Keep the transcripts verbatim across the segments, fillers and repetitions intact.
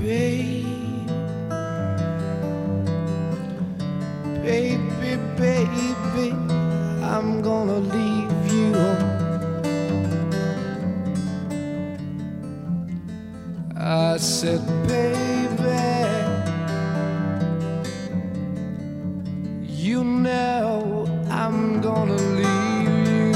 babe. Baby, baby, I'm gonna leave you. I said, baby, you know I'm gonna leave you.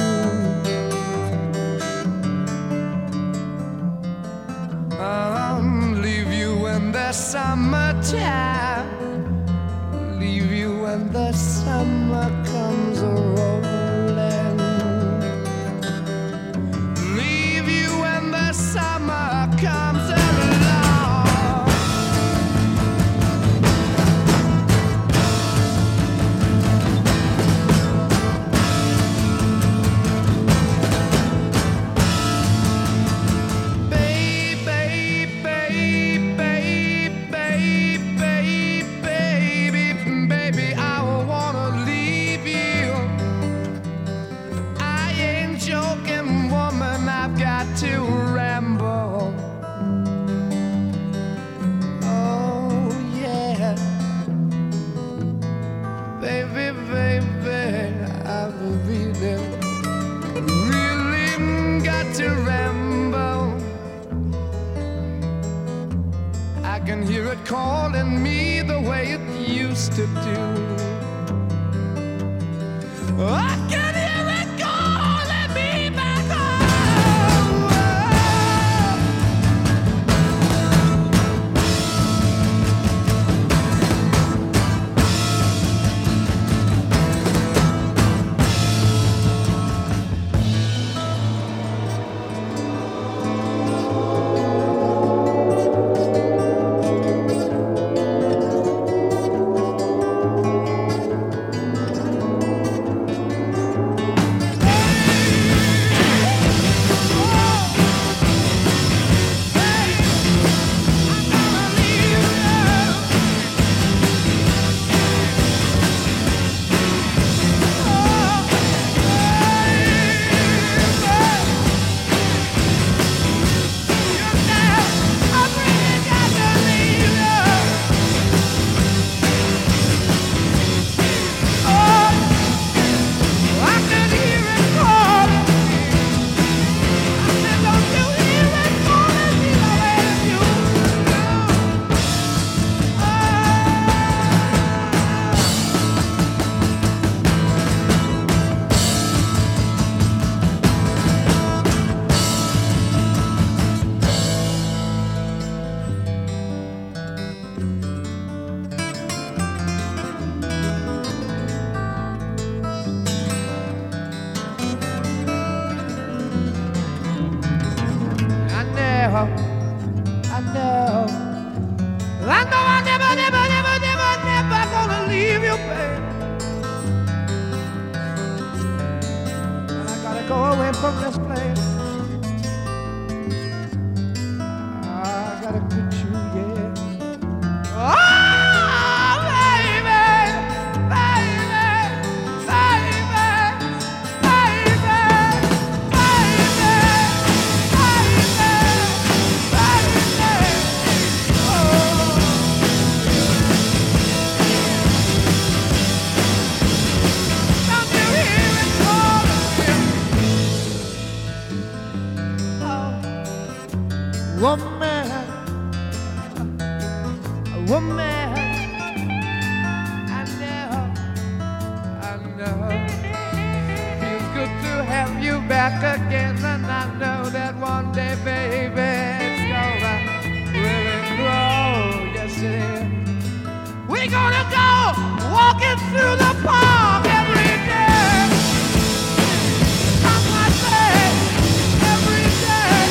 I'll leave you in the summertime, leave you when the summer comes a-rolling, leave you when the summer comes along. To ramble, oh yeah, baby, baby, I've really, really got to ramble. I can hear it calling me the way it used to do. I can hear it calling me back home. I know, I know I never, never, never, never, never gonna leave you, babe. And I gotta go away from this place. I gotta quit you, yeah. Oh, baby, baby, baby, baby, baby, woman, woman, I know, I know. Feels good to have you back again, and I know that one day, baby, it's gonna really grow. Yes, it is. We're gonna go walking through the park every day. Come on, say, every day.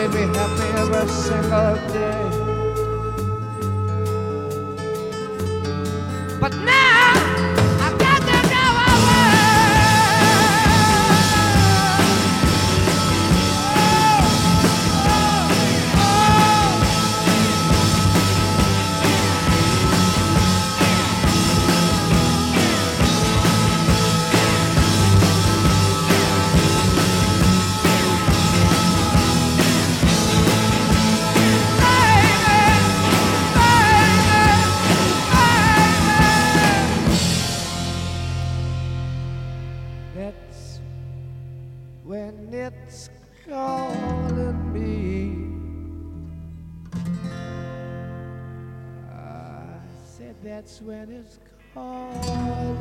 made me happy every single day. But now I've got to go away. That's when it's calling me. I said that's when it's calling